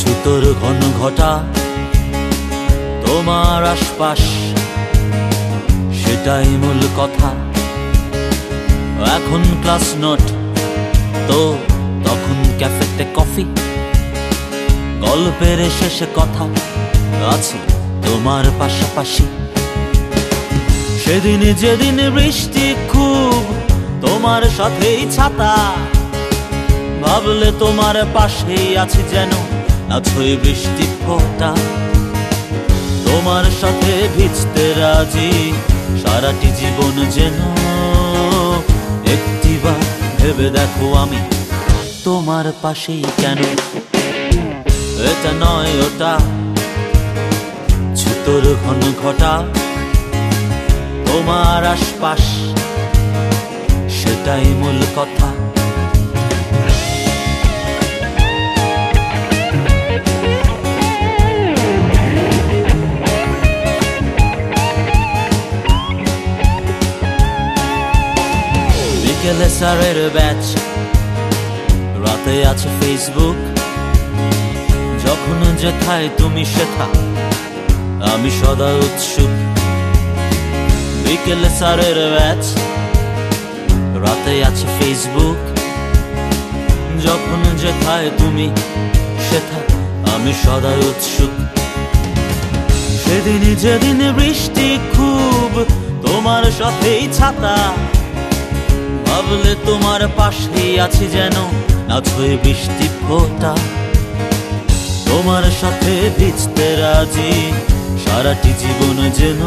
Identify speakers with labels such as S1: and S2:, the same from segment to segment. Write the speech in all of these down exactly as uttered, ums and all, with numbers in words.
S1: ছুতোর ঘন ঘটা তোমার আশপাশ, সেটাই মূল কথা। এখন ক্লাস নোট তো তখন ক্যাফেতে কফি, গল্পের শেষে কথা আছে তোমার পাশাপাশি। সেদিন যেদিন বৃষ্টি খুব, তোমার সাথেই ছাতা, ভাবলে তোমার পাশেই আছি যেন আছোই বৃষ্টি ফোঁটা। তোমার সাথে ভিজতে রাজি সারাটি জীবন যেন, একটিবার ভেবে দেখো আমি তোমার পাশেই কেন। এটা নয় ওটা, ছুতোর ঘন ঘটা তোমার আশপাশ, সেটাই মূল কথা। বিকেলে স্যারের ব্যাচ, রাতে আছে ফেসবুক, যখন যেথায় তুমি সেথা আমি সদা উৎসুক। বিকেলে স্যারের ব্যাচ, রাতে আছে ফেসবুক, যখন যেথায় তুমি সেথা আমি সদা উৎসুক। সেদিন যেদিন বৃষ্টি খুব, তোমার সাথেই ছাতা, ভাবলে তোমার পাশেই আছি যেন আছোই বৃষ্টি ফোঁটা। তোমার সাথে ভিজতে রাজি সারাটি জীবন যেন,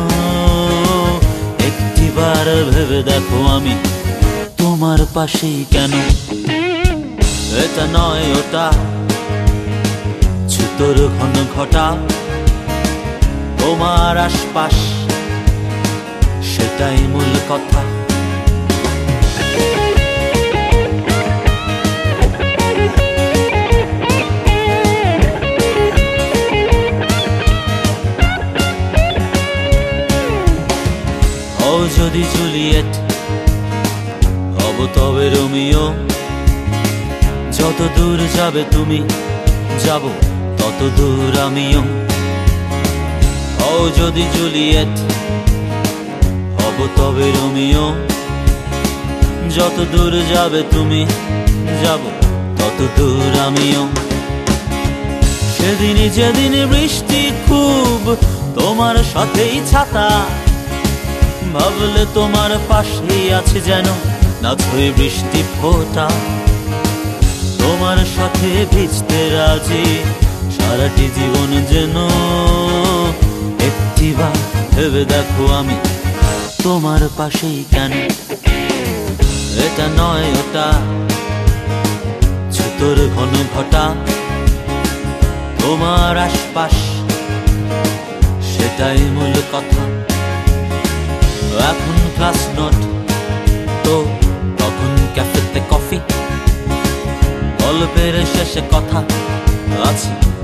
S1: একটিবার ভেবে দেখো আমি তোমার পাশেই কেন। এটা নয় ওটা, ছুতোর ঘন ঘটা তোমার আশপাশ, সেটাই মূল কথা। যদি জুলিয়েট হব তবে রোমিও, যত দূর যাবে তুমি যাব তত দূর আমিও। হও যদি জুলিয়েট হব তবে রোমিও, যত দূর যাবে তুমি যাব তত দূর আমিও। সেদিন যেদিন বৃষ্টি খুব, তোমার সাথেই ছাতা, ভাবলে তোমার পাশেই আছে যেন আছোই বৃষ্টি ফোঁটা। তোমার সাথে ভিজতে রাজি সারাটি জীবন যেন, একটিবার ভেবে দেখো আমি তোমার পাশেই কেন। এটা নয় ওটা, ছুতোর ঘন ঘটা তোমার আশপাশ, সেটাই মূল কথা। এখন ক্লাস নোট তো তখন ক্যাফেতে কফি, গল্পের শেষে কথা আছে